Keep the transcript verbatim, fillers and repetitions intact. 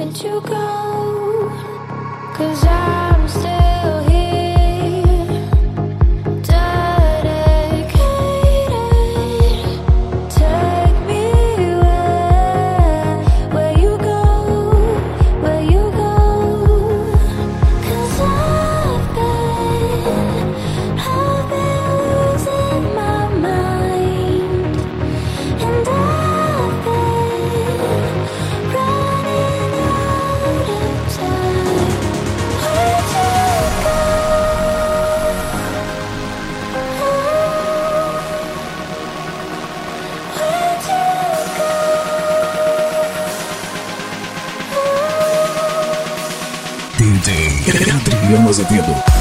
let you go, 'cause I'm still here, dedicated. Take me where, where you go, where you go, 'cause I've been, I've been losing my mind, and I've been running out of time. Where'd you go? Where'd you go? D J Adriano Azevedo.